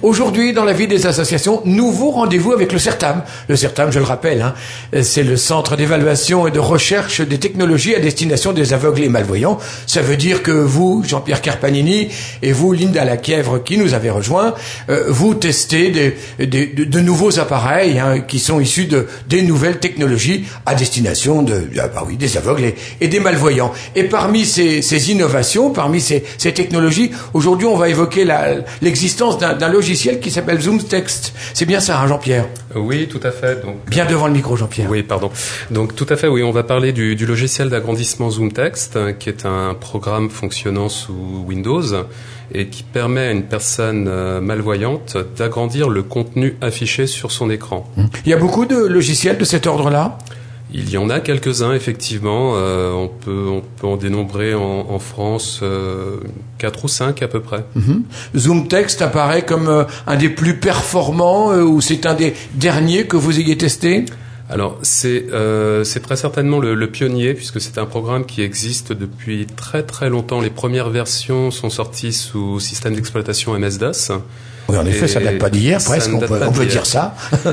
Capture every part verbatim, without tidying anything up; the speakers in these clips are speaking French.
Aujourd'hui, dans la vie des associations, nouveau rendez-vous avec le CERTAM. Le CERTAM, je le rappelle, hein, c'est le Centre d'évaluation et de recherche des technologies à destination des aveugles et malvoyants. Ça veut dire que vous, Jean-Pierre Carpanini, et vous, Linda Laquièvre, qui nous avez rejoints, euh, vous testez des, des, de, de nouveaux appareils hein, qui sont issus de des nouvelles technologies à destination de, ah bah oui, des aveugles et, et des malvoyants. Et parmi ces, ces innovations, parmi ces, ces technologies, aujourd'hui, on va évoquer la, l'existence d'un, d'un logiciel qui s'appelle ZoomText. C'est bien ça, hein, Jean-Pierre? Oui, tout à fait. Donc, bien devant le micro, Jean-Pierre. Oui, pardon. Donc, tout à fait, oui, on va parler du, du logiciel d'agrandissement ZoomText, qui est un programme fonctionnant sous Windows et qui permet à une personne euh, malvoyante d'agrandir le contenu affiché sur son écran. Il y a beaucoup de logiciels de cet ordre-là? Il y en a quelques-uns, effectivement. Euh, on peut, on peut en dénombrer en, en France euh, quatre ou cinq à peu près. Mm-hmm. ZoomText apparaît comme euh, un des plus performants euh, ou c'est un des derniers que vous ayez testé? Alors, c'est, euh, c'est très certainement le, le pionnier, puisque c'est un programme qui existe depuis très très longtemps. Les premières versions sont sorties sous système d'exploitation M S-DOS. Oui, en effet, et ça date pas d'hier, presque, on peut, on peut dire ça.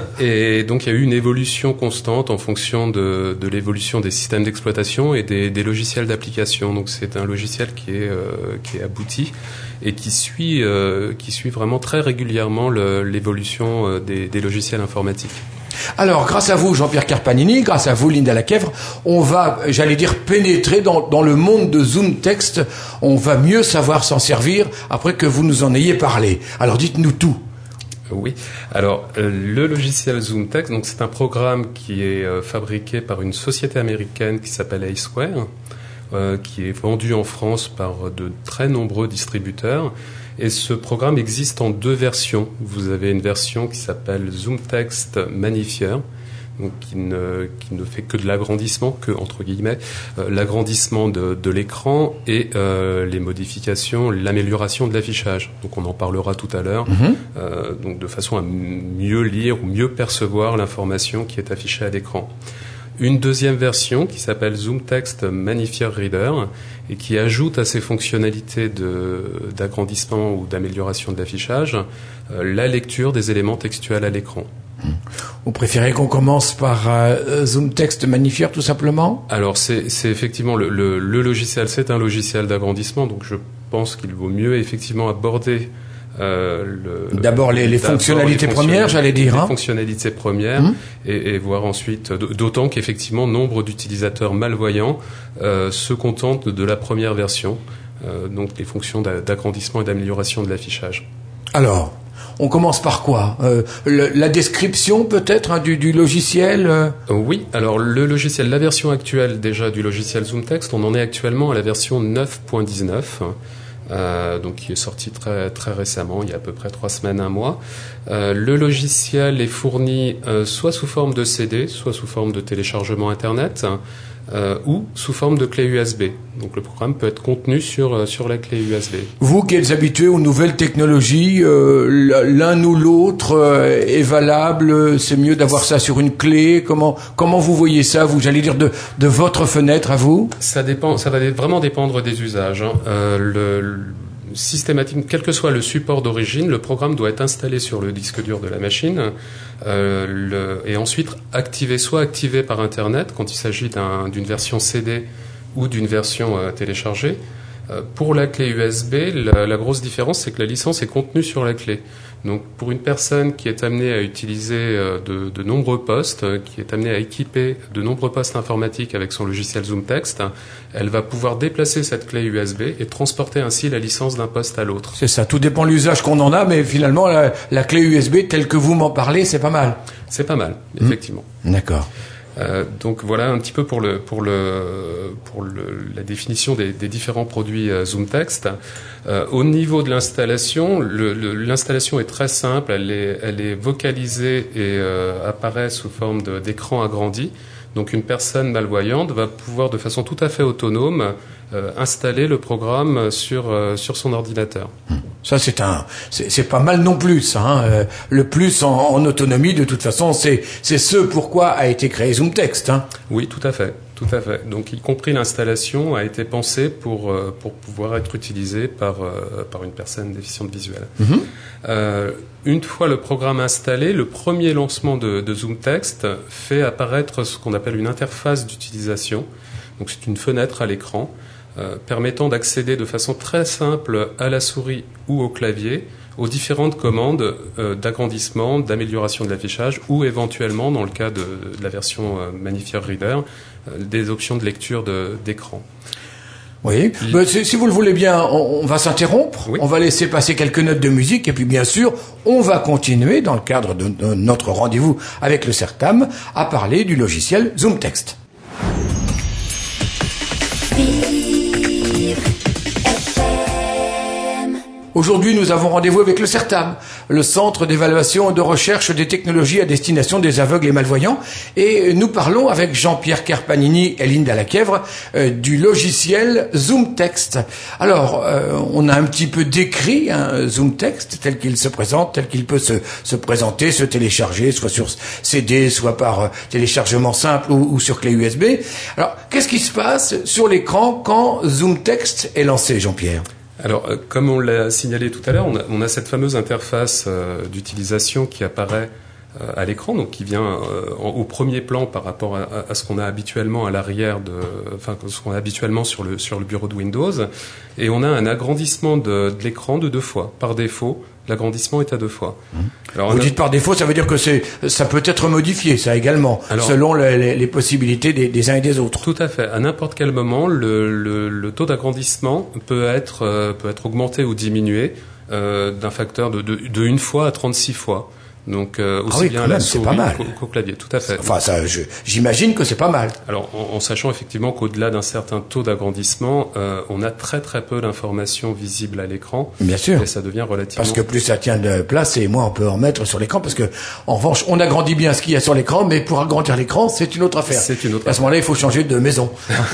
Et donc, il y a eu une évolution constante en fonction de, de l'évolution des systèmes d'exploitation et des, des logiciels d'application. Donc, c'est un logiciel qui est, euh, qui est abouti et qui suit, euh, qui suit vraiment très régulièrement le, l'évolution euh, des, des logiciels informatiques. Alors, grâce à vous, Jean-Pierre Carpanini, grâce à vous, Linda Laquièvre, on va, j'allais dire, pénétrer dans, dans le monde de ZoomText. On va mieux savoir s'en servir après que vous nous en ayez parlé. Alors, dites-nous tout. Oui. Alors, euh, le logiciel ZoomText, donc c'est un programme qui est euh, fabriqué par une société américaine qui s'appelle Aceware, euh, qui est vendu en France par de très nombreux distributeurs. Et ce programme existe en deux versions. Vous avez une version qui s'appelle ZoomText Magnifier, donc qui ne, qui ne fait que de l'agrandissement, que entre guillemets, euh, l'agrandissement de, de l'écran et euh, les modifications, l'amélioration de l'affichage. Donc on en parlera tout à l'heure, mm-hmm. euh, donc de façon à mieux lire ou mieux percevoir l'information qui est affichée à l'écran. Une deuxième version qui s'appelle ZoomText Magnifier Reader et qui ajoute à ces fonctionnalités de, d'agrandissement ou d'amélioration de l'affichage euh, la lecture des éléments textuels à l'écran. Vous préférez qu'on commence par euh, ZoomText Magnifier tout simplement? Alors c'est, c'est effectivement le, le, le logiciel, c'est un logiciel d'agrandissement, donc je pense qu'il vaut mieux effectivement aborder Euh, le, d'abord les, les d'abord fonctionnalités les premières, j'allais dire. Les hein. fonctionnalités premières mmh. et, et voir ensuite, d'autant qu'effectivement nombre d'utilisateurs malvoyants euh, se contentent de la première version, euh, donc les fonctions d'agrandissement et d'amélioration de l'affichage. Alors, on commence par quoi euh, le, La description peut-être hein, du, du logiciel euh... Oui, alors le logiciel, la version actuelle déjà du logiciel ZoomText, on en est actuellement à la version neuf point dix-neuf. Euh, donc qui est sorti très très récemment, il y a à peu près trois semaines, un mois. Euh, le logiciel est fourni euh, soit sous forme de C D, soit sous forme de téléchargement internet, euh, ou sous forme de clé U S B. Donc le programme peut être contenu sur sur la clé U S B. Vous qui êtes habitué aux nouvelles technologies, euh, l'un ou l'autre euh, est valable. C'est mieux d'avoir ça sur une clé. Comment comment vous voyez ça, vous, j'allais dire de de votre fenêtre à vous? Ça dépend, ça va vraiment dépendre des usages. Hein. Euh, le, le systématique, quel que soit le support d'origine, le programme doit être installé sur le disque dur de la machine euh, le, et ensuite activé, soit activé par Internet quand il s'agit d'un, d'une version C D ou d'une version euh, téléchargée. Euh, pour la clé U S B, la, la grosse différence, c'est que la licence est contenue sur la clé. Donc, pour une personne qui est amenée à utiliser euh, de, de nombreux postes, euh, qui est amenée à équiper de nombreux postes informatiques avec son logiciel ZoomText, elle va pouvoir déplacer cette clé U S B et transporter ainsi la licence d'un poste à l'autre. C'est ça, tout dépend de l'usage qu'on en a, mais finalement, la, la clé U S B, telle que vous m'en parlez, c'est pas mal. C'est pas mal, effectivement. Mmh. D'accord. Euh, donc voilà un petit peu pour le pour le pour le, la définition des, des différents produits euh, ZoomText. Euh, au niveau de l'installation, le, le, l'installation est très simple. Elle est elle est vocalisée et euh, apparaît sous forme de, d'écran agrandi. Donc une personne malvoyante va pouvoir de façon tout à fait autonome euh, installer le programme sur euh, sur son ordinateur. Ça c'est un c'est, c'est pas mal non plus. Ça, hein. euh, le plus en, en autonomie de toute façon, c'est c'est ce pourquoi a été créé ZoomText. Hein. Oui, tout à fait. Tout à fait. Donc, y compris l'installation a été pensée pour euh, pour pouvoir être utilisée par euh, par une personne déficiente visuelle. Mm-hmm. Euh, une fois le programme installé, le premier lancement de, de ZoomText fait apparaître ce qu'on appelle une interface d'utilisation. Donc, c'est une fenêtre à l'écran euh, permettant d'accéder de façon très simple à la souris ou au clavier aux différentes commandes euh, d'agrandissement, d'amélioration de l'affichage ou éventuellement, dans le cas de, de la version euh, Magnifier Reader, euh, des options de lecture de, d'écran. Oui, Il... ben, si, si vous le voulez bien, on, on va s'interrompre, oui. On va laisser passer quelques notes de musique et puis bien sûr, on va continuer dans le cadre de, de notre rendez-vous avec le CERTAM à parler du logiciel ZoomText. Aujourd'hui, nous avons rendez-vous avec le CERTAM, le Centre d'évaluation et de recherche des technologies à destination des aveugles et malvoyants. Et nous parlons avec Jean-Pierre Carpanini et Linda Laquèvre euh, du logiciel ZoomText. Alors, euh, on a un petit peu décrit hein, ZoomText tel qu'il se présente, tel qu'il peut se, se présenter, se télécharger, soit sur C D, soit par euh, téléchargement simple ou, ou sur clé U S B. Alors, qu'est-ce qui se passe sur l'écran quand ZoomText est lancé, Jean-Pierre ? Alors, euh, comme on l'a signalé tout à l'heure, on a, on a cette fameuse interface euh, d'utilisation qui apparaît euh, à l'écran, donc qui vient euh, en, au premier plan par rapport à, à ce qu'on a habituellement à l'arrière de, enfin, ce qu'on a habituellement sur le sur le bureau de Windows, et on a un agrandissement de, de l'écran de deux fois. Par défaut, l'agrandissement est à deux fois. Mmh. Alors, vous a... dites par défaut, ça veut dire que c'est, ça peut être modifié, ça également, Alors, selon les, les, les possibilités des, des uns et des autres. Tout à fait. À n'importe quel moment, le, le, le taux d'agrandissement peut être, euh, peut être augmenté ou diminué euh, d'un facteur de, de, de une fois à trente-six fois. Donc euh, aussi ah oui, bien quand à la même, souris c'est pas mal. qu'au, qu'au clavier, tout à fait. Enfin, ça, je, j'imagine que c'est pas mal. Alors, en, en sachant effectivement qu'au-delà d'un certain taux d'agrandissement, euh, on a très très peu d'informations visibles à l'écran. Bien sûr. Et ça devient relativement. Parce que plus ça tient de place, et moins on peut en mettre sur l'écran, parce que en revanche, on agrandit bien ce qu'il y a sur l'écran, mais pour agrandir l'écran, c'est une autre affaire. C'est une autre. À ce moment-là, il faut changer de maison.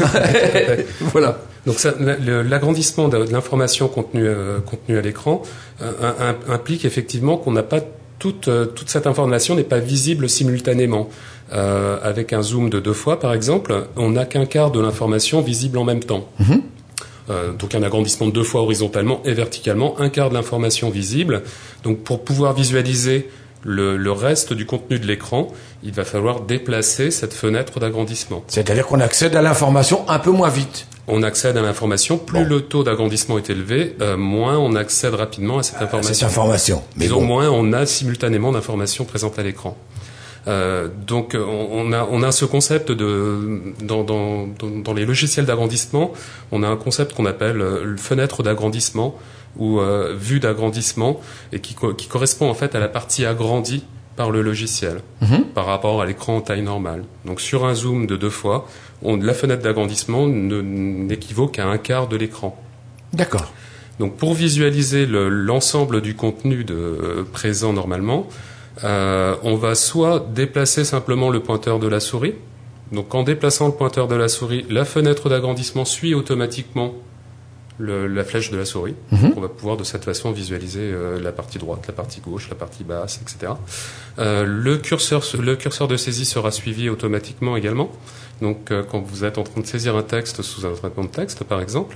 Voilà. Donc ça, l'agrandissement de l'information contenue, euh, contenue à l'écran euh, implique effectivement qu'on n'a pas toute, euh, toute cette information n'est pas visible simultanément. Euh, avec un zoom de deux fois, par exemple, on n'a qu'un quart de l'information visible en même temps. Mmh. Euh, donc un agrandissement de deux fois horizontalement et verticalement, un quart de l'information visible. Donc pour pouvoir visualiser Le, le reste du contenu de l'écran, il va falloir déplacer cette fenêtre d'agrandissement. C'est-à-dire qu'on accède à l'information un peu moins vite. On accède à l'information, plus bon. Le taux d'agrandissement est élevé, euh, moins on accède rapidement à cette ah, information. Cette information. Mais Disons, bon. moins on a simultanément d'informations présentes à l'écran. Euh, donc on, on a on a ce concept de dans dans dans les logiciels d'agrandissement, on a un concept qu'on appelle euh, fenêtre d'agrandissement ou euh, vue d'agrandissement et qui qui correspond en fait à la partie agrandie par le logiciel mmh. par rapport à l'écran en taille normale. Donc sur un zoom de deux fois, on, la fenêtre d'agrandissement ne, n'équivaut qu'à un quart de l'écran. D'accord. Donc pour visualiser le, l'ensemble du contenu de, euh, présent normalement, Euh, on va soit déplacer simplement le pointeur de la souris. Donc en déplaçant le pointeur de la souris, la fenêtre d'agrandissement suit automatiquement le, la flèche de la souris. Mm-hmm. On va pouvoir de cette façon visualiser euh, la partie droite, la partie gauche, la partie basse, et cetera. Euh, le curseur, le curseur de saisie sera suivi automatiquement également. Donc euh, quand vous êtes en train de saisir un texte sous un traitement de texte, par exemple,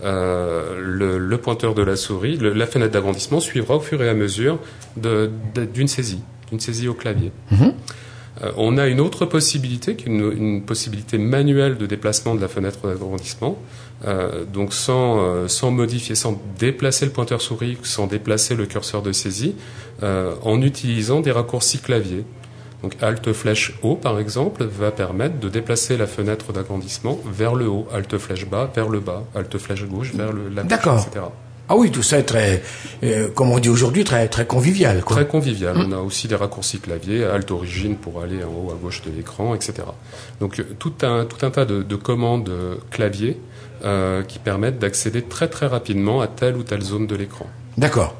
euh, le, le pointeur de la souris, le, la fenêtre d'agrandissement suivra au fur et à mesure de, de, d'une saisie, d'une saisie au clavier. Mm-hmm. Euh, on a une autre possibilité, qui est une, une possibilité manuelle de déplacement de la fenêtre d'agrandissement, euh, donc sans, euh, sans modifier, sans déplacer le pointeur souris, sans déplacer le curseur de saisie, euh, en utilisant des raccourcis clavier. Donc Alt flèche haut, par exemple, va permettre de déplacer la fenêtre d'agrandissement vers le haut, Alt flèche bas vers le bas, Alt flèche gauche vers le, la gauche, D'accord. et cetera. Ah oui, tout ça est très, euh, comme on dit aujourd'hui, très très convivial, quoi. Très convivial. Mmh. On a aussi des raccourcis clavier, Alt origine pour aller en haut à gauche de l'écran, et cetera. Donc tout un tout un tas de, de commandes clavier euh, qui permettent d'accéder très très rapidement à telle ou telle zone de l'écran. D'accord.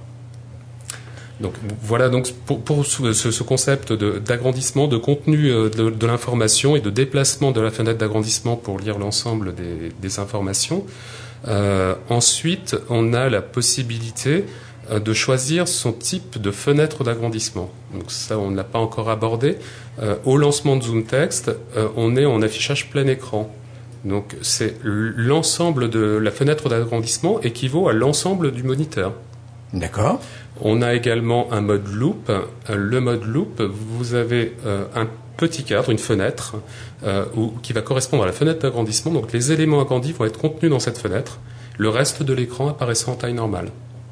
Donc voilà donc pour, pour ce, ce concept de, d'agrandissement, de contenu de, de l'information et de déplacement de la fenêtre d'agrandissement pour lire l'ensemble des, des informations. Euh, ensuite, on a la possibilité euh, de choisir son type de fenêtre d'agrandissement. Donc ça, on ne l'a pas encore abordé. Euh, au lancement de ZoomText, euh, on est en affichage plein écran. Donc c'est l'ensemble de la fenêtre d'agrandissement équivaut à l'ensemble du moniteur. D'accord. On a également un mode loop. Le mode loop, vous avez euh, un petit cadre, une fenêtre, euh, où, qui va correspondre à la fenêtre d'agrandissement. Donc les éléments agrandis vont être contenus dans cette fenêtre, le reste de l'écran apparaissant en taille normale.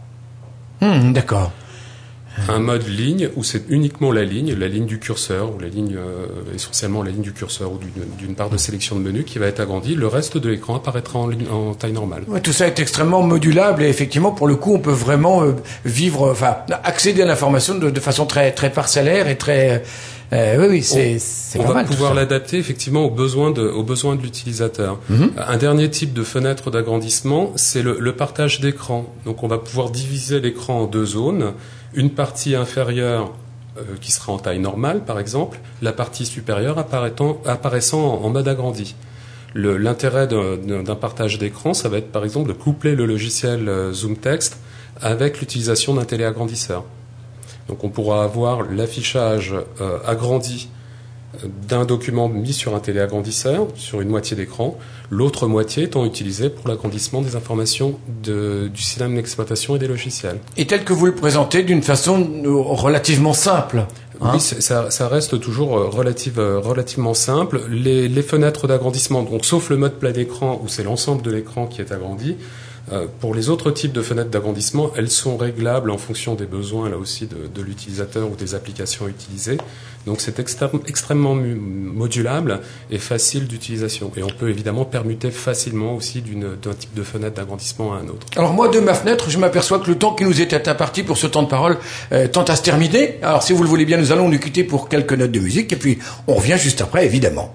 Mmh, d'accord. Un mode ligne où c'est uniquement la ligne, la ligne du curseur, ou la ligne, euh, essentiellement la ligne du curseur ou d'une, d'une barre de sélection de menu qui va être agrandie. Le reste de l'écran apparaîtra en, en taille normale. Ouais, tout ça est extrêmement modulable et effectivement, pour le coup, on peut vraiment euh, vivre, enfin, accéder à l'information de, de façon très, très parcellaire et très. Euh, oui, oui, c'est, on, c'est on pas va mal, pouvoir l'adapter effectivement aux besoins de, aux besoins de l'utilisateur. Mm-hmm. Un dernier type de fenêtre d'agrandissement, c'est le, le partage d'écran. Donc, on va pouvoir diviser l'écran en deux zones. Une partie inférieure euh, qui sera en taille normale, par exemple, la partie supérieure apparaissant, apparaissant en, en mode agrandi. Le, l'intérêt de, de, d'un partage d'écran, ça va être par exemple de coupler le logiciel euh, ZoomText avec l'utilisation d'un téléagrandisseur. Donc on pourra avoir l'affichage euh, agrandi d'un document mis sur un téléagrandisseur, sur une moitié d'écran, l'autre moitié étant utilisée pour l'agrandissement des informations de, du système d'exploitation et des logiciels. Et tel que vous le présentez, d'une façon relativement simple. Hein, oui, ça, ça reste toujours relative, relativement simple. Les, les fenêtres d'agrandissement, donc sauf le mode plein écran où c'est l'ensemble de l'écran qui est agrandi, euh, pour les autres types de fenêtres d'agrandissement, elles sont réglables en fonction des besoins là aussi de, de l'utilisateur ou des applications utilisées. Donc c'est extrême, extrêmement modulable et facile d'utilisation. Et on peut évidemment permuter facilement aussi d'une, d'un type de fenêtre d'agrandissement à un autre. Alors moi, de ma fenêtre, je m'aperçois que le temps qui nous était imparti pour ce temps de parole euh, tend à se terminer. Alors si vous le voulez bien, nous allons nous quitter pour quelques notes de musique et puis on revient juste après, évidemment.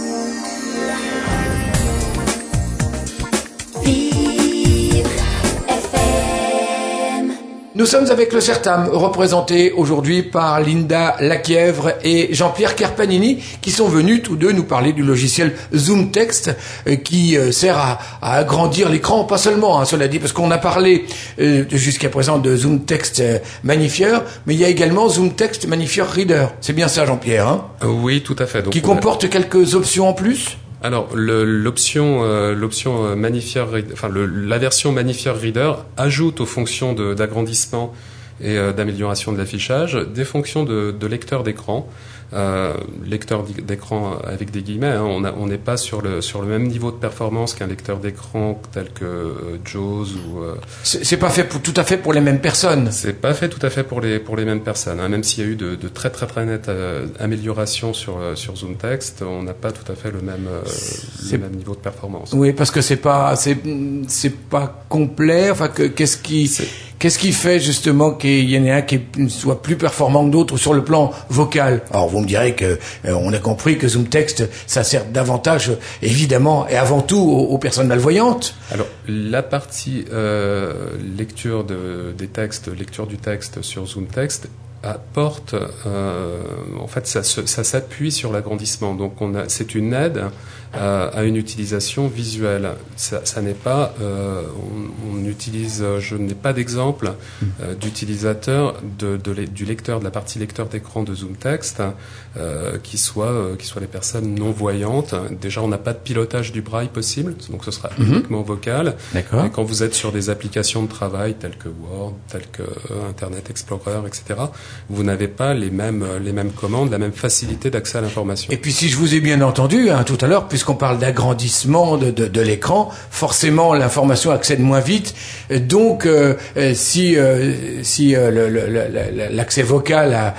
Nous sommes avec le CERTAM, représenté aujourd'hui par Linda Laquièvre et Jean-Pierre Carpanini, qui sont venus tous deux nous parler du logiciel ZoomText, euh, qui euh, sert à, à agrandir l'écran, pas seulement, hein, cela dit, parce qu'on a parlé euh, jusqu'à présent de ZoomText euh, Magnifier, mais il y a également ZoomText Magnifier Reader. C'est bien ça, Jean-Pierre, hein ? Oui, tout à fait. Donc, qui comporte a... quelques options en plus ? Alors, le, l'option, euh, l'option euh, Magnifier, enfin le, la version Magnifier Reader ajoute aux fonctions de, d'agrandissement et euh, d'amélioration de l'affichage des fonctions de, de lecteur d'écran. Euh, lecteur d'écran avec des guillemets, hein, on a, on n'est pas sur le sur le même niveau de performance qu'un lecteur d'écran tel que euh, JAWS ou. Euh, c'est, c'est pas fait pour, tout à fait pour les mêmes personnes. C'est pas fait tout à fait pour les pour les mêmes personnes, hein, même s'il y a eu de, de très très très nettes euh, améliorations sur euh, sur ZoomText, on n'a pas tout à fait le même euh, le même niveau de performance. Oui, parce que c'est pas c'est c'est pas complet. Enfin, que, qu'est-ce qui c'est... Qu'est-ce qui fait justement qu'il y en ait un qui soit plus performant que d'autres sur le plan vocal ? Alors vous me direz que euh, on a compris que ZoomText ça sert davantage évidemment et avant tout aux, aux personnes malvoyantes. Alors la partie euh, lecture de, des textes, lecture du texte sur ZoomText apporte euh, en fait ça, ça s'appuie sur l'agrandissement. Donc on a c'est une aide euh, à une utilisation visuelle. Ça, ça n'est pas euh, on, on utilise je n'ai pas d'exemple euh, d'utilisateur de, de, de du lecteur de la partie lecteur d'écran de ZoomText euh, qui soit euh, qui soit des personnes non voyantes. Déjà on n'a pas de pilotage du braille possible, donc ce sera mm-hmm. uniquement vocal. D'accord. Et quand vous êtes sur des applications de travail telles que Word, telles que euh, Internet Explorer, et cetera, vous n'avez pas les mêmes les mêmes commandes, la même facilité d'accès à l'information. Et puis si je vous ai bien entendu hein, tout à l'heure, puisqu'on parle d'agrandissement de, de, de l'écran, forcément l'information accède moins vite. Donc euh, si euh, si euh, le, le, l'accès vocal à,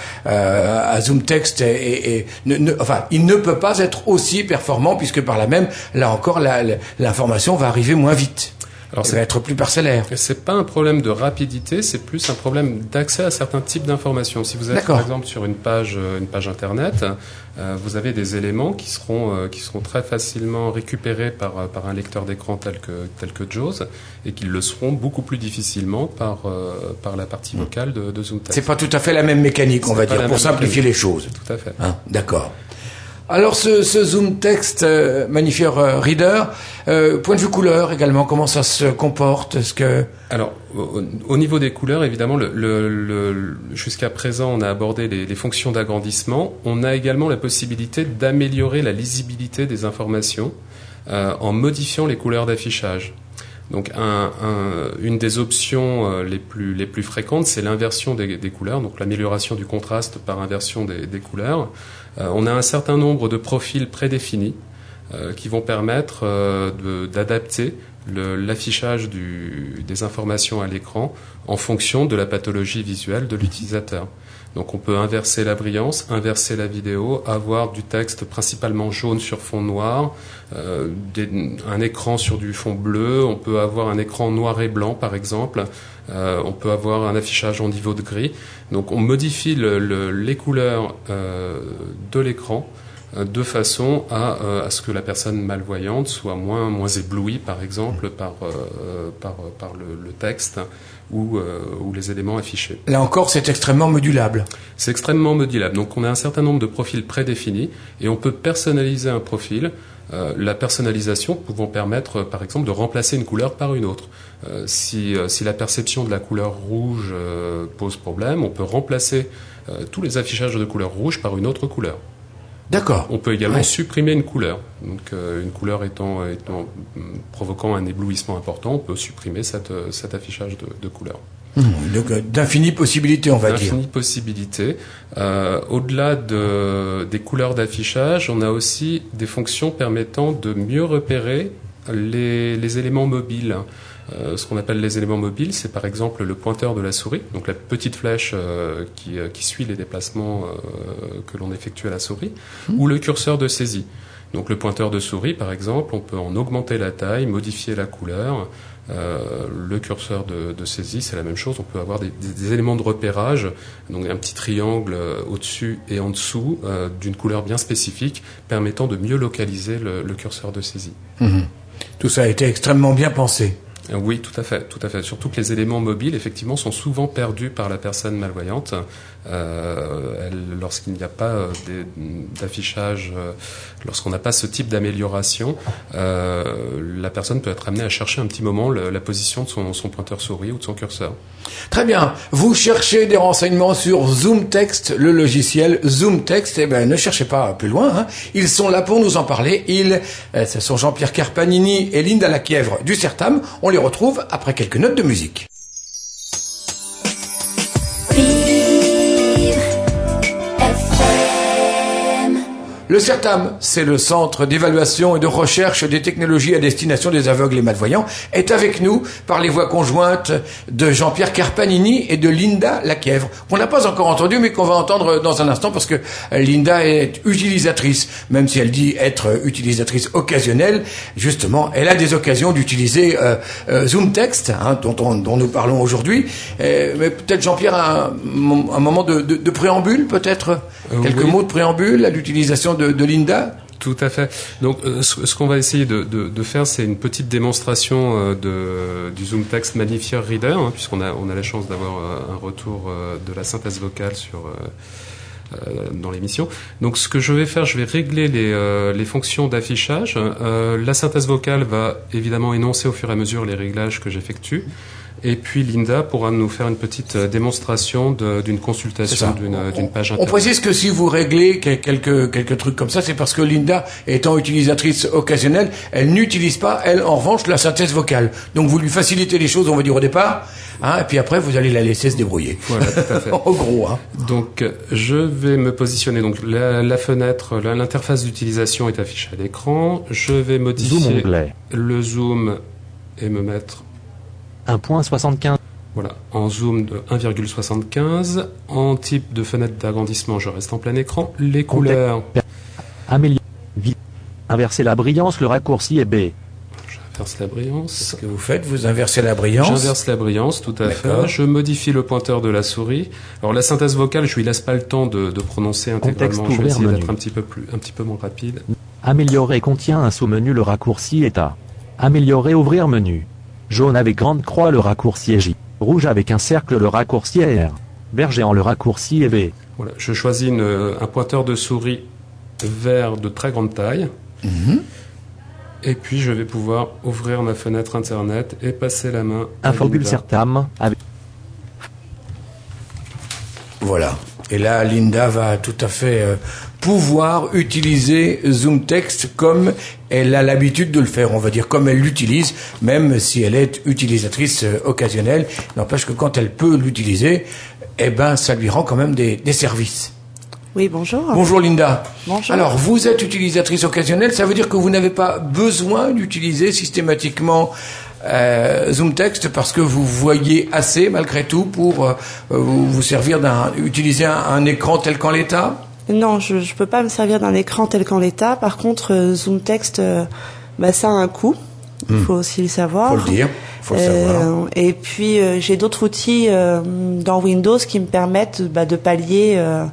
à, à ZoomText est, est, est ne, ne, enfin il ne peut pas être aussi performant puisque par là même là encore la, la, l'information va arriver moins vite. Alors, ça va être plus parcellaire. C'est pas un problème de rapidité, c'est plus un problème d'accès à certains types d'informations. Si vous êtes D'accord. par exemple sur une page, une page internet, euh, vous avez des éléments qui seront euh, qui seront très facilement récupérés par par un lecteur d'écran tel que tel que JAWS et qui le seront beaucoup plus difficilement par euh, par la partie vocale de, de ZoomText. C'est pas tout à fait la même mécanique, on c'est va dire, pour simplifier mécanique. les choses. Tout à fait. Hein, d'accord. Alors ce, ce Zoom Text euh, Magnifier Reader, euh, point de vue couleur également, comment ça se comporte? Est-ce que... Alors, au, au niveau des couleurs, évidemment, le, le, le, jusqu'à présent, on a abordé les, les fonctions d'agrandissement. On a également la possibilité d'améliorer la lisibilité des informations euh, en modifiant les couleurs d'affichage. Donc, un, un, une des options euh, les plus les plus fréquentes, c'est l'inversion des, des couleurs, donc l'amélioration du contraste par inversion des, des couleurs. Euh, on a un certain nombre de profils prédéfinis euh, qui vont permettre euh, de, d'adapter le, l'affichage du, des informations à l'écran en fonction de la pathologie visuelle de l'utilisateur. Donc on peut inverser la brillance, inverser la vidéo, avoir du texte principalement jaune sur fond noir, euh, des, un écran sur du fond bleu, on peut avoir un écran noir et blanc par exemple, euh, on peut avoir un affichage en niveau de gris. Donc on modifie le, le, les couleurs euh, de l'écran euh, de façon à, euh, à ce que la personne malvoyante soit moins, moins éblouie par exemple par, euh, par, par le, le texte. Ou, euh, ou les éléments affichés. Là encore, c'est extrêmement modulable. C'est extrêmement modulable. Donc, on a un certain nombre de profils prédéfinis et on peut personnaliser un profil. Euh, la personnalisation pouvant permettre, par exemple, de remplacer une couleur par une autre. Euh, si, euh, si la perception de la couleur rouge euh, pose problème, on peut remplacer euh, tous les affichages de couleur rouge par une autre couleur. D'accord. On peut également ouais. supprimer une couleur. Donc, euh, une couleur étant, étant provoquant un éblouissement important, on peut supprimer cette, cet affichage de, de couleur. Mmh, donc, euh, d'infinies possibilités, on va d'infinies dire. D'infinies possibilités. Euh, au-delà de, des couleurs d'affichage, on a aussi des fonctions permettant de mieux repérer les, les éléments mobiles. Euh, ce qu'on appelle les éléments mobiles, c'est par exemple le pointeur de la souris, donc la petite flèche euh, qui, euh, qui suit les déplacements euh, que l'on effectue à la souris, mmh. ou le curseur de saisie. Donc le pointeur de souris, par exemple, on peut en augmenter la taille, modifier la couleur. Euh, le curseur de, de saisie, c'est la même chose. On peut avoir des, des, des éléments de repérage, donc un petit triangle euh, au-dessus et en dessous euh, d'une couleur bien spécifique, permettant de mieux localiser le, le curseur de saisie. Mmh. Tout ça a été extrêmement bien pensé. Oui, tout à fait, tout à fait. Surtout que les éléments mobiles, effectivement, sont souvent perdus par la personne malvoyante. Euh, elle, lorsqu'il n'y a pas euh, des, d'affichage, euh, lorsqu'on n'a pas ce type d'amélioration, euh, la personne peut être amenée à chercher un petit moment le, la position de son, son pointeur souris ou de son curseur. Très bien. Vous cherchez des renseignements sur Zoom Text, le logiciel Zoom Text. Eh ben, ne cherchez pas plus loin. Hein. Ils sont là pour nous en parler. Ils, euh, ce sont Jean-Pierre Carpanini et Linda Laquièvre du CERTAM. On les retrouve après quelques notes de musique. Le CERTAM, c'est le Centre d'évaluation et de recherche des technologies à destination des aveugles et malvoyants, est avec nous par les voix conjointes de Jean-Pierre Carpanini et de Linda Laquièvre. On n'a pas encore entendu, mais qu'on va entendre dans un instant parce que Linda est utilisatrice, même si elle dit être utilisatrice occasionnelle. Justement, elle a des occasions d'utiliser euh, euh, Zoom Text, hein, dont, on, dont nous parlons aujourd'hui. Euh, mais peut-être Jean-Pierre un, un moment de, de, de préambule, peut-être euh, quelques oui. mots de préambule à l'utilisation de De, de Linda. Tout à fait. Donc, euh, ce, ce qu'on va essayer de, de, de faire, c'est une petite démonstration euh, de, du Zoom Text Magnifier Reader, hein, puisqu'on a, on a la chance d'avoir euh, un retour euh, de la synthèse vocale sur, euh, euh, dans l'émission. Donc, ce que je vais faire, je vais régler les, euh, les fonctions d'affichage. Euh, la synthèse vocale va évidemment énoncer au fur et à mesure les réglages que j'effectue. Et puis Linda pourra nous faire une petite démonstration de, d'une consultation d'une, d'une page internet. On précise que si vous réglez quelques, quelques trucs comme ça, c'est parce que Linda, étant utilisatrice occasionnelle, elle n'utilise pas, elle, en revanche, la synthèse vocale. Donc vous lui facilitez les choses, on va dire au départ, hein, et puis après vous allez la laisser se débrouiller. Voilà, tout à fait. En gros, hein. Donc je vais me positionner. Donc la, la fenêtre, la, l'interface d'utilisation est affichée à l'écran. Je vais modifier zoom le zoom et me mettre un virgule soixante-quinze. Voilà, en zoom de un virgule soixante-quinze. En type de fenêtre d'agrandissement, je reste en plein écran. Les couleurs. Améliorer. Inverser la brillance, le raccourci est B. J'inverse la brillance. Ce que vous faites, vous inversez la brillance. J'inverse la brillance, tout à D'accord. fait. Je modifie le pointeur de la souris. Alors la synthèse vocale, je lui laisse pas le temps de, de prononcer intégralement. Contexte je vais essayer menu. d'être un petit peu plus, un petit peu moins rapide. Améliorer contient un sous-menu, le raccourci est A. Améliorer ouvrir menu. Jaune avec grande croix, le raccourci est J. Rouge avec un cercle, le raccourci est R. Vert géant, le raccourci est V. Voilà, je choisis une, un pointeur de souris vers de très grande taille. Mmh. Et puis je vais pouvoir ouvrir ma fenêtre internet et passer la main à Infobule Linda. Certam avec Voilà. Et là, Linda va tout à fait euh, pouvoir utiliser ZoomText comme elle a l'habitude de le faire, on va dire, comme elle l'utilise, même si elle est utilisatrice euh, occasionnelle. N'empêche que quand elle peut l'utiliser, eh ben, ça lui rend quand même des, des services. Oui, bonjour. Bonjour Linda. Bonjour. Alors, vous êtes utilisatrice occasionnelle, ça veut dire que vous n'avez pas besoin d'utiliser systématiquement euh, ZoomText parce que vous voyez assez, malgré tout, pour euh, vous, vous servir d'un, utiliser un, un écran tel qu'en l'état? Non, je ne peux pas me servir d'un écran tel qu'en l'état. Par contre, euh, ZoomText, euh, bah, ça a un coût. Il faut aussi le savoir. Faut le dire. Faut le Euh, savoir. et puis, euh, j'ai d'autres outils euh, dans Windows qui me permettent bah, de pallier... Euh,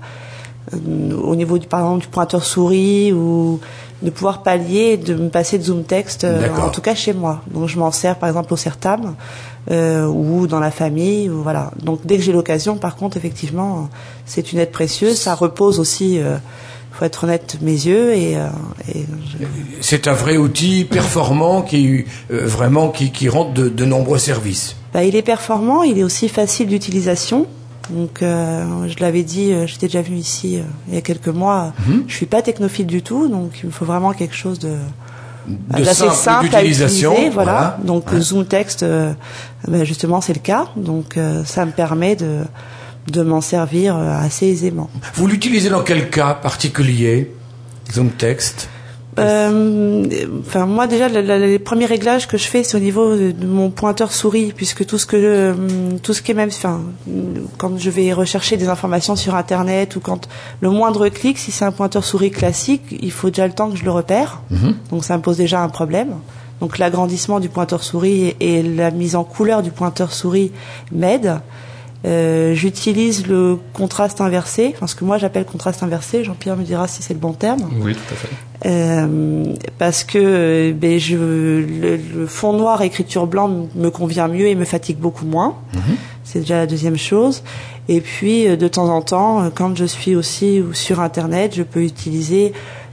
au niveau du, par exemple, du pointeur souris ou de pouvoir pallier, de me passer de ZoomText, euh, en tout cas chez moi. Donc je m'en sers par exemple au Certam euh, ou dans la famille, ou voilà. Donc dès que j'ai l'occasion, par contre, effectivement, c'est une aide précieuse. Ça repose aussi, euh, faut être honnête, mes yeux et, euh, et je... C'est un vrai outil performant qui euh, vraiment qui, qui rend de, de nombreux services. Bah, il est performant, il est aussi facile d'utilisation. Donc, euh, je l'avais dit, euh, j'étais déjà venu ici euh, il y a quelques mois. Mm-hmm. Je suis pas technophile du tout, donc il me faut vraiment quelque chose de, De d'assez simple simple à d'utilisation, utiliser. Voilà. voilà. Donc, Ouais. ZoomText, euh, ben, justement, c'est le cas. Donc, euh, ça me permet de de m'en servir euh, assez aisément. Vous l'utilisez dans quel cas particulier, ZoomText? Euh, enfin, moi déjà, la, la, les premiers réglages que je fais, c'est au niveau de, de mon pointeur souris, puisque tout ce que, euh, tout ce qui est même, enfin, quand je vais rechercher des informations sur Internet ou quand le moindre clic, si c'est un pointeur souris classique, il faut déjà le temps que je le repère. Mm-hmm. Donc ça me pose déjà un problème. Donc l'agrandissement du pointeur souris et, et la mise en couleur du pointeur souris m'aident. Euh, j'utilise le contraste inversé, enfin ce que moi j'appelle contraste inversé. Jean-Pierre me dira si c'est le bon terme. Oui, tout à fait. Euh, parce que ben, je, le, le fond noir écriture blanc me convient mieux et me fatigue beaucoup moins. Mm-hmm. C'est déjà la deuxième chose. Et puis de temps en temps, quand je suis aussi sur Internet, je peux utiliser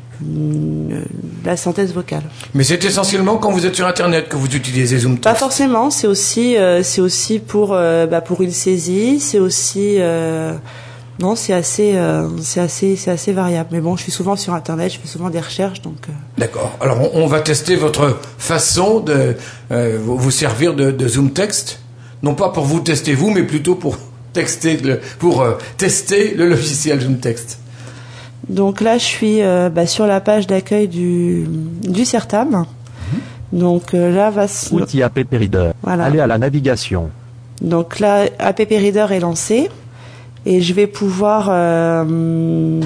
euh, la synthèse vocale. Mais c'est essentiellement quand vous êtes sur Internet que vous utilisez ZoomText. Pas forcément. C'est aussi, euh, c'est aussi pour euh, bah, pour une saisie. C'est aussi euh, non, c'est assez, euh, c'est assez, c'est assez variable. Mais bon, je suis souvent sur Internet, je fais souvent des recherches, donc. Euh... D'accord. Alors, on, on va tester votre façon de euh, vous vous servir de, de ZoomText, non pas pour vous tester vous, mais plutôt pour texter, le, pour euh, tester le logiciel ZoomText. Donc là, je suis euh, bah, sur la page d'accueil du du Certam. Mmh. Donc euh, là, va. Se... Outil App Reader. Voilà. Allez à la navigation. Donc là, App Reader est lancé. Et je vais pouvoir, euh,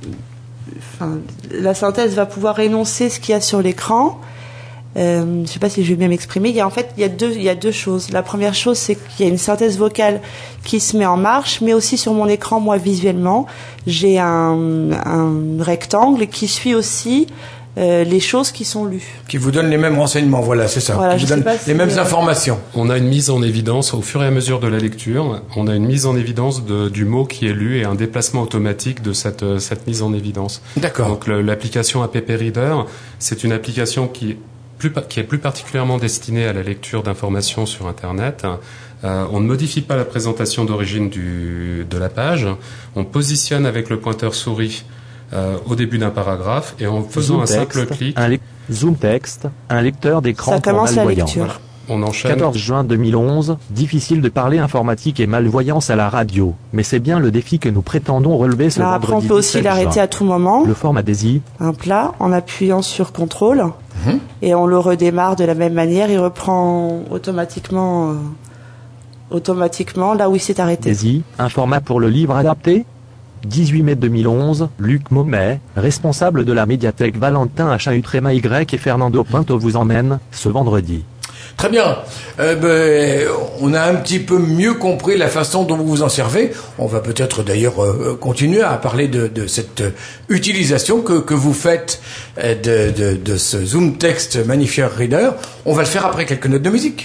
enfin, la synthèse va pouvoir énoncer ce qu'il y a sur l'écran. Euh, je ne sais pas si je vais bien m'exprimer. Il y a en fait, il y a deux, il y a deux choses. La première chose, c'est qu'il y a une synthèse vocale qui se met en marche, mais aussi sur mon écran, moi visuellement, j'ai un, un rectangle qui suit aussi euh, les choses qui sont lues. Qui vous donne les mêmes renseignements, voilà, c'est ça. Voilà, qui je vous sais donne pas les si, mêmes euh, informations. On a une mise en évidence, au fur et à mesure de la lecture, on a une mise en évidence de, du mot qui est lu et un déplacement automatique de cette, cette mise en évidence. D'accord. Donc le, l'application App Reader, c'est une application qui, plus, qui est plus particulièrement destinée à la lecture d'informations sur Internet. Euh, on ne modifie pas la présentation d'origine du, de la page. On positionne avec le pointeur souris euh, au début d'un paragraphe et en faisant ZoomText, un simple clic, un le- ZoomText, un lecteur d'écran Ça pour commence la malvoyants. lecture. voilà, on enchaîne. quatorze juin deux mille onze, difficile de parler informatique et malvoyance à la radio, mais c'est bien le défi que nous prétendons relever ce Alors après, on vendredi peut aussi dix-sept l'arrêter juin. à tout moment. Le format DAISY, Un plat en appuyant sur contrôle Mhm. et on le redémarre de la même manière. Il reprend automatiquement, euh, automatiquement là où il s'est arrêté. DAISY, un format pour le livre adapté. dix-huit mai deux mille onze, Luc Maumet, responsable de la médiathèque Valentin H A U Tréma Y et Fernando Pinto vous emmène, ce vendredi. Très bien. Euh, ben, on a un petit peu mieux compris la façon dont vous vous en servez. On va peut-être d'ailleurs euh, continuer à parler de, de cette euh, utilisation que, que vous faites euh, de, de, de ce ZoomText Magnifier Reader. On va le faire après quelques notes de musique.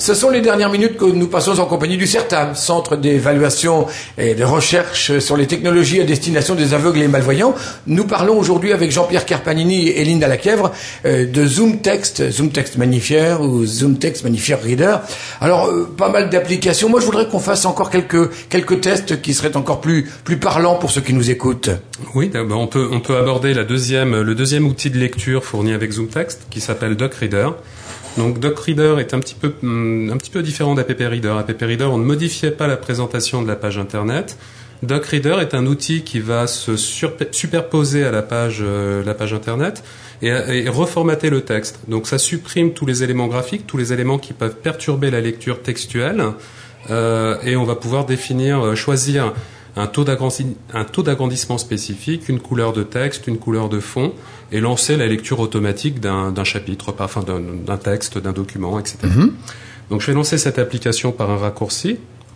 ce sont les dernières minutes que nous passons en compagnie du CERTAM, Centre d'évaluation et de recherche sur les technologies à destination des aveugles et malvoyants. Nous parlons aujourd'hui avec Jean-Pierre Carpanini et Linda Laquièvre euh, de ZoomText, ZoomText Magnifier ou ZoomText Magnifier Reader. Alors, euh, pas mal d'applications. Moi, je voudrais qu'on fasse encore quelques quelques tests qui seraient encore plus plus parlants pour ceux qui nous écoutent. Oui, on peut on peut aborder la deuxième le deuxième outil de lecture fourni avec ZoomText qui s'appelle DocReader. Donc DocReader est un petit peu un petit peu différent d'AppReader. AppReader, on ne modifiait pas la présentation de la page internet. DocReader est un outil qui va se superposer à la page euh, la page internet et, et reformater le texte. Donc ça supprime tous les éléments graphiques, tous les éléments qui peuvent perturber la lecture textuelle, euh, et on va pouvoir définir, choisir un taux d'agrandissement, un taux d'agrandissement spécifique, une couleur de texte, une couleur de fond, et lancer la lecture automatique d'un, d'un chapitre, enfin d'un, d'un texte, d'un document, et cetera. Mm-hmm. Donc je vais lancer cette application par un raccourci.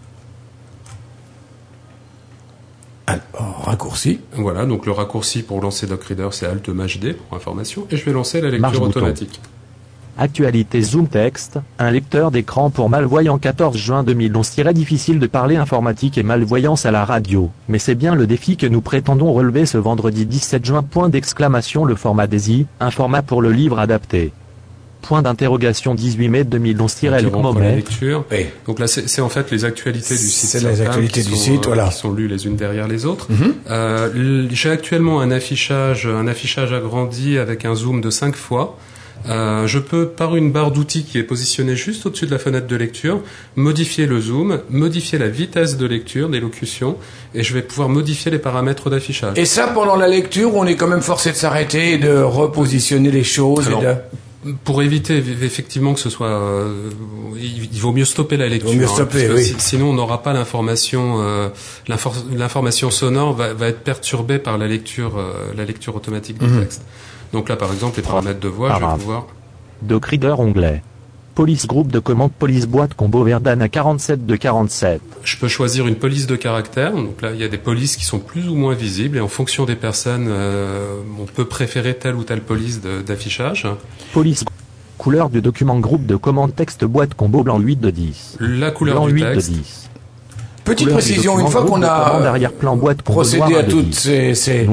Alors, raccourci. Voilà, donc le raccourci pour lancer DocReader, c'est Alt Maj D pour information, et je vais lancer la lecture Marche automatique. Bouton. Actualité ZoomText, un lecteur d'écran pour malvoyants quatorze juin deux mille onze. Difficile de parler informatique et malvoyance à la radio, mais c'est bien le défi que nous prétendons relever ce vendredi dix-sept juin. Point d'exclamation le format D A I S I, un format pour le livre adapté. Point d'interrogation dix-huit mai deux mille onze. Luc Momet. Oui. Donc là, c'est, c'est en fait les actualités du site. C'est les actualités du site, voilà. Qui sont lues les unes derrière les autres. Mm-hmm. Euh, j'ai actuellement un affichage, un affichage agrandi avec un zoom de cinq fois. Euh, je peux, par une barre d'outils qui est positionnée juste au-dessus de la fenêtre de lecture, modifier le zoom, modifier la vitesse de lecture, d'élocution, et je vais pouvoir modifier les paramètres d'affichage. Et ça, pendant la lecture, on est quand même forcé de s'arrêter et de repositionner les choses. Alors, et de... Pour éviter effectivement que ce soit, euh, il vaut mieux stopper la lecture. Il vaut mieux stopper, hein, parce que oui. si, sinon, on n'aura pas l'information. Euh, l'infor- l'information sonore va, va être perturbée par la lecture, euh, la lecture automatique du mmh. texte. Donc là, par exemple, les paramètres de voix, je vais pouvoir... DocReader onglet. Police groupe de commande police boîte combo Verdana quarante-sept de quarante-sept. Je peux choisir une police de caractères. Donc là, il y a des polices qui sont plus ou moins visibles et en fonction des personnes, euh, on peut préférer telle ou telle police de, d'affichage. Police couleur du document groupe de commande texte boîte combo blanc huit de dix. La couleur blanc du huit texte. de dix. Petite précision, une fois qu'on a procédé à toutes ces, ces,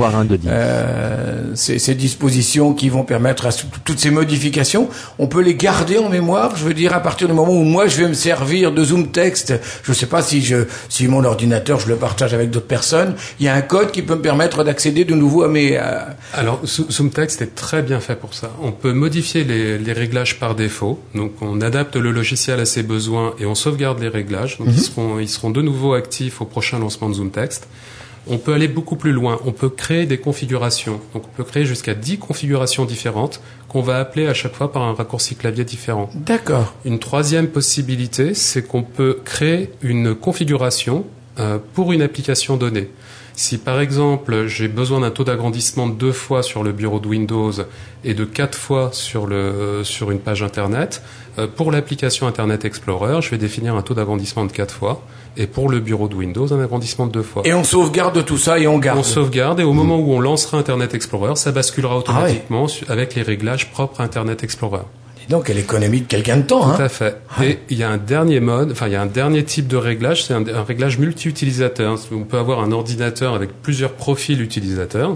euh, ces, ces dispositions qui vont permettre à toutes ces modifications, on peut les garder en mémoire. Je veux dire, à partir du moment où moi je vais me servir de ZoomText, je ne sais pas si je, si mon ordinateur je le partage avec d'autres personnes, il y a un code qui peut me permettre d'accéder de nouveau à mes. À... Alors ZoomText est très bien fait pour ça. On peut modifier les, les réglages par défaut. Donc on adapte le logiciel à ses besoins et on sauvegarde les réglages. Donc mm-hmm. ils seront, ils seront de nouveau actif au prochain lancement de ZoomText. On peut aller beaucoup plus loin. On peut créer des configurations. Donc, on peut créer jusqu'à dix configurations différentes qu'on va appeler à chaque fois par un raccourci clavier différent. D'accord. Une troisième possibilité, c'est qu'on peut créer une configuration euh, pour une application donnée. Si par exemple j'ai besoin d'un taux d'agrandissement de deux fois sur le bureau de Windows et de quatre fois sur le euh, sur une page internet, euh, pour l'application Internet Explorer, je vais définir un taux d'agrandissement de quatre fois et pour le bureau de Windows un agrandissement de deux fois. Et on sauvegarde tout ça et on garde. On sauvegarde et au mmh. moment où on lancera Internet Explorer, ça basculera automatiquement ah ouais. avec les réglages propres à Internet Explorer. Donc, elle économise quelqu'un de temps. Tout hein. à fait. Ah. Et il y a un dernier mode, enfin il y a un dernier type de réglage, c'est un, un réglage multi-utilisateur. On peut avoir un ordinateur avec plusieurs profils utilisateurs.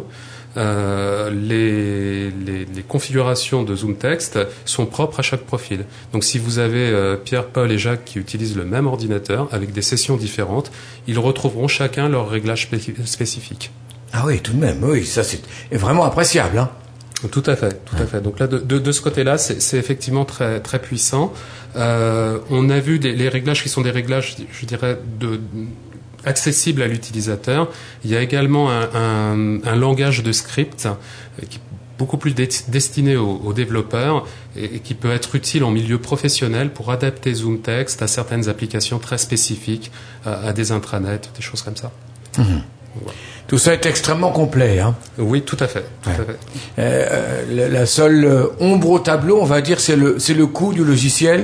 Euh, les, les, les configurations de ZoomText sont propres à chaque profil. Donc si vous avez euh, Pierre, Paul et Jacques qui utilisent le même ordinateur avec des sessions différentes, ils retrouveront chacun leur réglage spécifique. Ah oui, tout de même, oui, ça c'est vraiment appréciable, hein. Tout à fait, tout à fait. Donc là, de, de, de ce côté-là, c'est, c'est effectivement très, très puissant. Euh, on a vu des, les réglages qui sont des réglages, je dirais, de, accessibles à l'utilisateur. Il y a également un, un, un langage de script qui est beaucoup plus dé- destiné aux, aux développeurs et, et qui peut être utile en milieu professionnel pour adapter ZoomText à certaines applications très spécifiques, à, à des intranets, des choses comme ça. Mmh. Voilà. Tout ça est extrêmement complet, hein. Oui, tout à fait. Tout ouais. à fait. Euh, la, la seule ombre au tableau, on va dire, c'est le, c'est le coût du logiciel.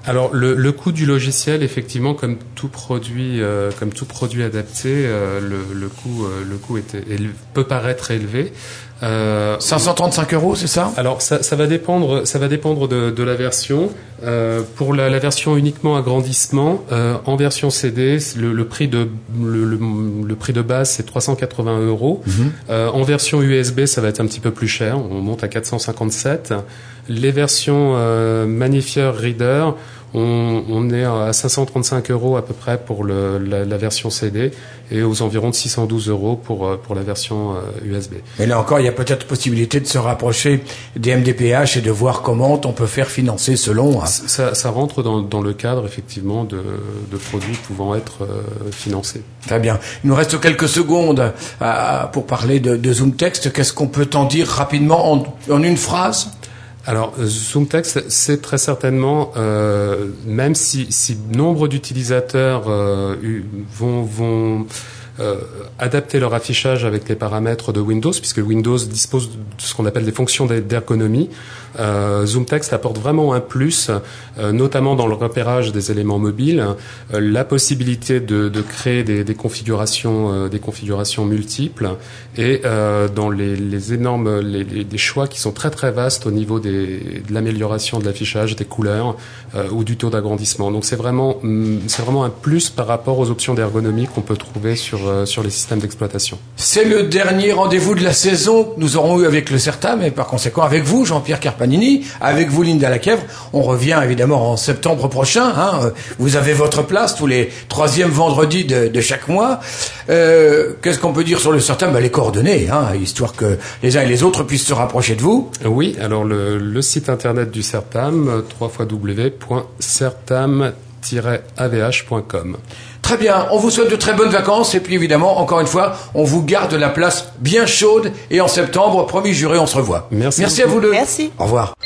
Alors le, le coût du logiciel, effectivement, comme tout produit, euh, comme tout produit adapté, euh, le, le coût, euh, le coût est, élevé, peut paraître élevé. Euh, cinq cent trente-cinq euros, c'est ça? Alors ça, ça va dépendre, ça va dépendre de, de la version. Euh, pour la, la version uniquement agrandissement, euh, en version C D, le, le prix de le, le, le prix de base c'est trois cent quatre-vingts euros. Mm-hmm. Euh, en version U S B, ça va être un petit peu plus cher. On monte à quatre cent cinquante-sept. Les versions euh, Magnifier Reader, on, on est à cinq cent trente-cinq euros à peu près pour le, la, la version C D et aux environs de six cent douze euros pour pour la version euh, U S B. Mais là encore, il y a peut-être possibilité de se rapprocher des M D P H et de voir comment on peut faire financer selon. Hein. Ça, ça rentre dans, dans le cadre effectivement de, de produits pouvant être euh, financés. Très bien. Il nous reste quelques secondes euh, pour parler de, de ZoomText. Qu'est-ce qu'on peut en dire rapidement en, en une phrase? Alors, ZoomText, c'est très certainement, euh, même si, si nombre d'utilisateurs euh, vont, vont euh, adapter leur affichage avec les paramètres de Windows, puisque Windows dispose de ce qu'on appelle des fonctions d'ergonomie, euh, ZoomText apporte vraiment un plus, euh, notamment dans le repérage des éléments mobiles, euh, la possibilité de, de créer des, des configurations, euh, des configurations multiples, et euh, dans les, les énormes, les, les, des choix qui sont très très vastes au niveau des, de l'amélioration de l'affichage, des couleurs euh, ou du taux d'agrandissement. Donc c'est vraiment, c'est vraiment un plus par rapport aux options d'ergonomie qu'on peut trouver sur euh, sur les systèmes d'exploitation. C'est le dernier rendez-vous de la saison que nous aurons eu avec le CERTAM et par conséquent avec vous, Jean-Pierre Carpanini, avec vous, Linda Laquèvre. On revient évidemment en septembre prochain. Hein. Vous avez votre place tous les troisièmes vendredis de, de chaque mois. Euh, qu'est-ce qu'on peut dire sur le CERTAM? Ben, les coordonnées, hein, histoire que les uns et les autres puissent se rapprocher de vous. Oui, alors le, le site internet du CERTAM, w w w point certam tiret a v h point com. Très bien, on vous souhaite de très bonnes vacances et puis évidemment, encore une fois, on vous garde la place bien chaude et en septembre, promis juré, on se revoit. Merci, Merci à vous deux. Merci. Au revoir.